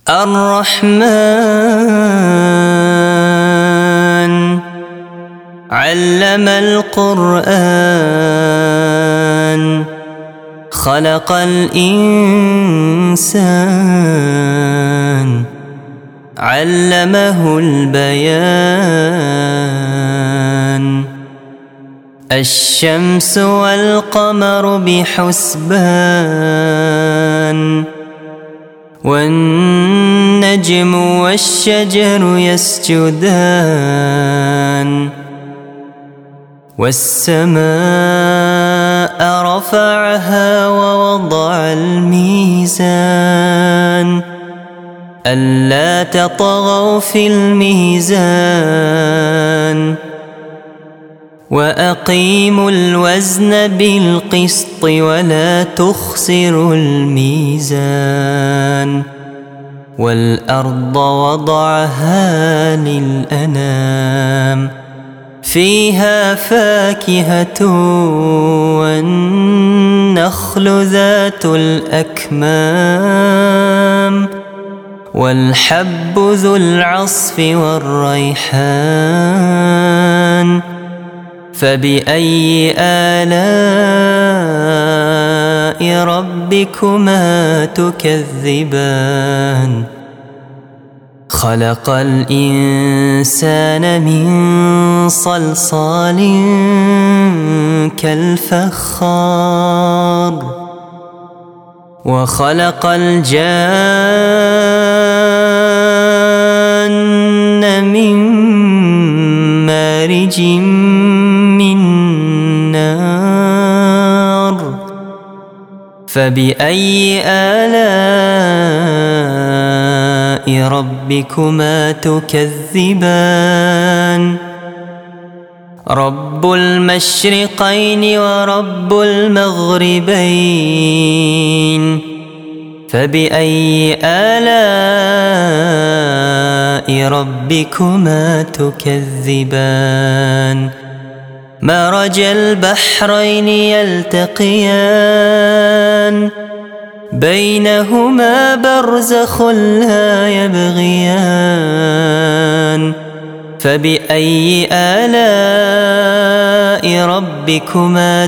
الرحمن علم القرآن خلق الإنسان علمه البيان الشمس والقمر بحسبان والنجم والشجر يسجدان والسماء رفعها ووضع الميزان ألا تطغوا في الميزان وأقيموا الوزن بالقسط ولا تخسروا الميزان والأرض وضعها للأنام فيها فاكهة والنخل ذات الأكمام والحب ذو العصف والريحان فبأي آلاء ربكما تكذبان خلق الإنسان من صلصال كالفخار وخلق الجان من مارج من نار فبأي آلاء ربكما تكذبان رب المشرقين ورب المغربين فبأي آلاء ربكما تكذبان مرج البحرين يلتقيان بينهما برزخ لا يبغيان فبأي آلاء ربكما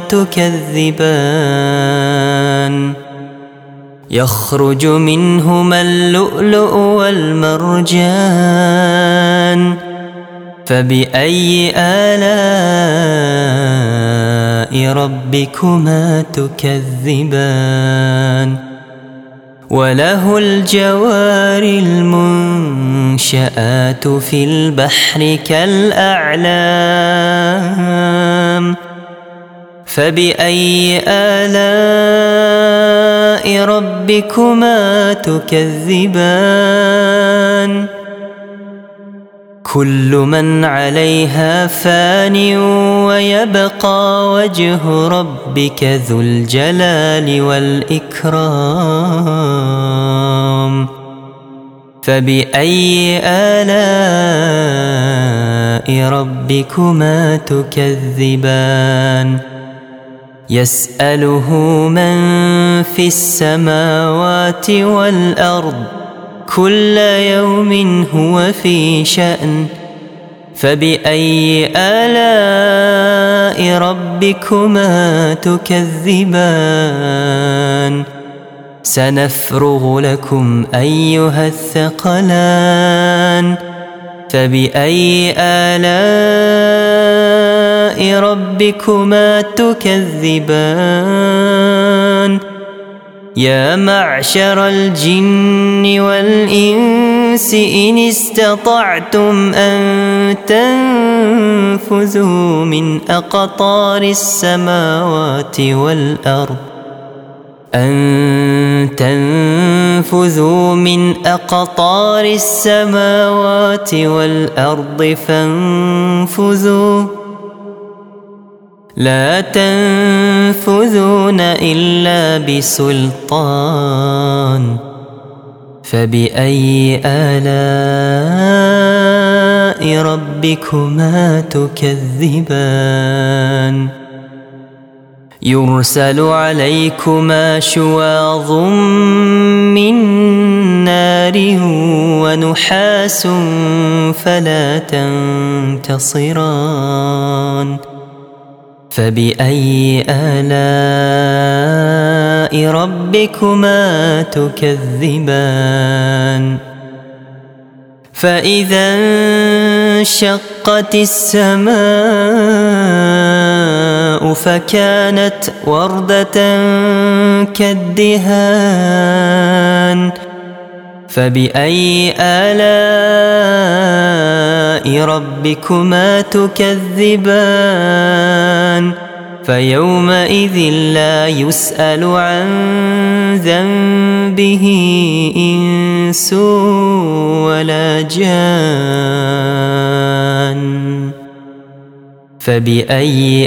تكذبان يخرج منهما اللؤلؤ والمرجان فبأي آلاء ربكما تكذبان وله الجوار المنشآت في البحر كالأعلام فبأي آلاء ربكما تكذبان كل من عليها فان ويبقى وجه ربك ذو الجلال والإكرام فبأي آلاء ربكما تكذبان يسأله من في السماوات والأرض كل يوم هو في شأن فبأي آلاء ربكما تكذبان سنفرغ لكم أيها الثقلان فبأي آلاء ربكما تكذبان يا معشر الجن والإنس إن استطعتم أن تنفذوا من أقطار السماوات والأرض فانفذوا لا تنفذون إلا بسلطان فبأي آلاء ربكما تكذبان يرسل عليكما شواظ من نار ونحاس فلا تنتصران فبأي آلاء ربكما تكذبان فإذا انشقت السماء فكانت وردة كالدهان فبأي آلاء ربكما تكذبان فيومئذ لا يسأل عن ذنبه إنس ولا جان فبأي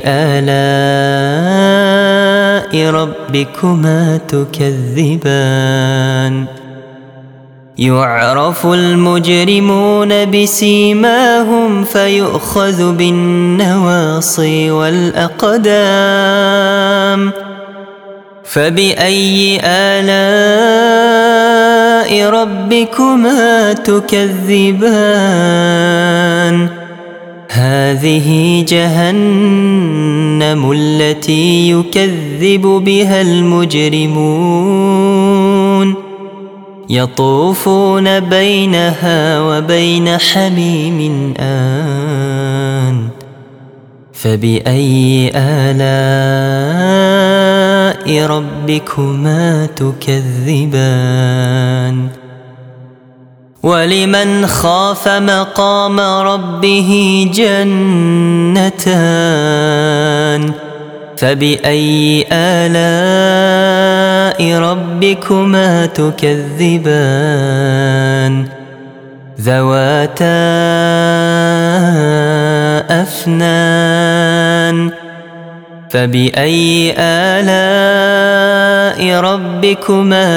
آلاء ربكما تكذبان يعرف المجرمون بسيماهم فيؤخذ بالنواصي والأقدام فبأي آلاء ربكما تكذبان هذه جهنم التي يكذب بها المجرمون يطوفون بينها وبين حميم آن فبأي آلاء ربكما تكذبان ولمن خاف مقام ربه جنتان فبأي آلاء ربكما تكذبان ذواتا أفنان فبأي آلاء ربكما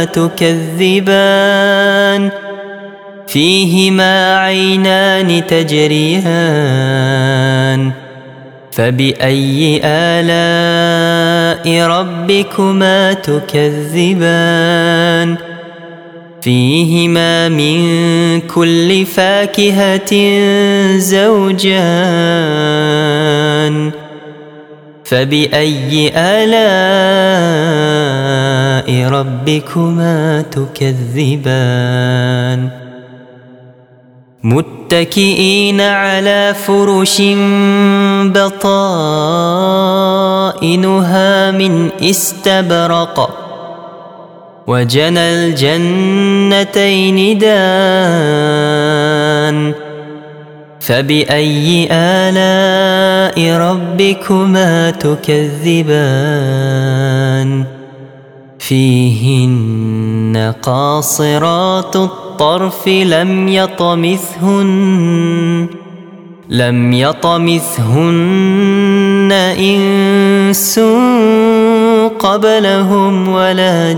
تكذبان فيهما عينان تجريان فبأي آلاء ربكما تكذبان فيهما من كل فاكهة زوجان فبأي آلاء ربكما تكذبان متكئين على فرش بطائنها من استبرق وجنى الجنتين دان فبأي آلاء ربكما تكذبان فيهن قاصرات الطرف لم يطمثهن إنس قبلهم ولا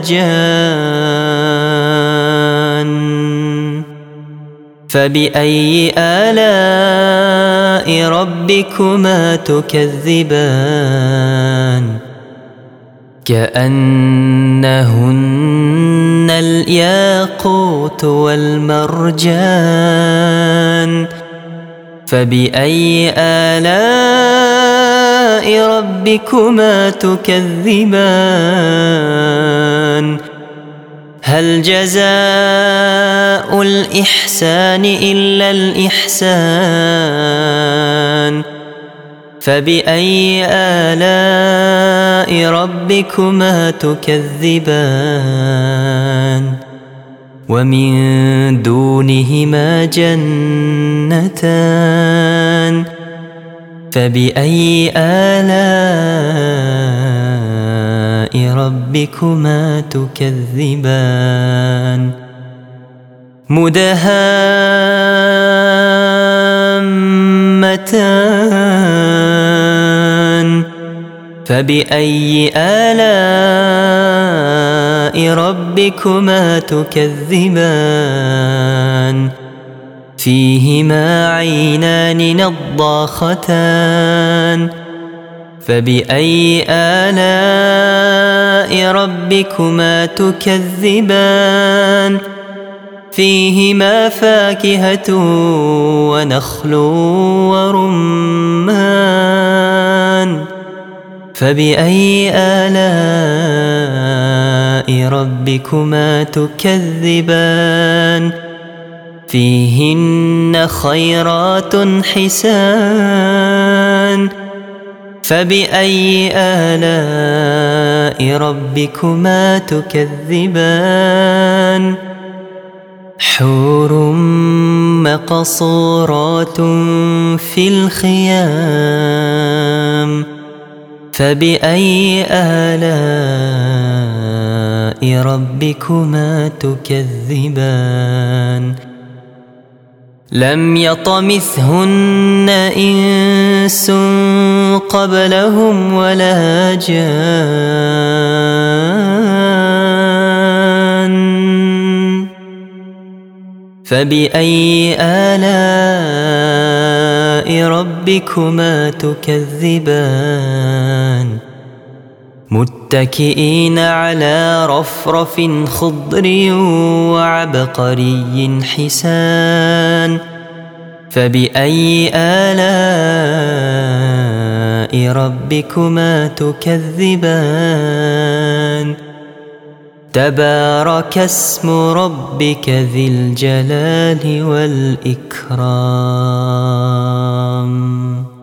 جان فبأي آلاء ربكما تكذبان كأنهن الياقوت والمرجان فبأي آلاء ربكما تكذبان هل جزاء الإحسان إلا الإحسان فبأي آلاء ربكما تكذبان ومن دونهما جنتان فبأي آلاء ربكما تكذبان مدهامتان فبأي آلاء ربكما تكذبان فيهما عينان نضاختان فبأي آلاء ربكما تكذبان فيهما فاكهة ونخل ورمان فبأي آلاء ربكما تكذبان فيهن خيرات حسان فبأي آلاء ربكما تكذبان حور مقصورات في الخيام فبأي آلاء ربكما تكذبان لم يطمثهن إنس قبلهم ولا جان فبأي آلاء ربكما تكذبان متكئين على رفرف خضر وعبقري حسان فبأي آلاء ربكما تكذبان تبارك اسم ربك ذي الجلال والإكرام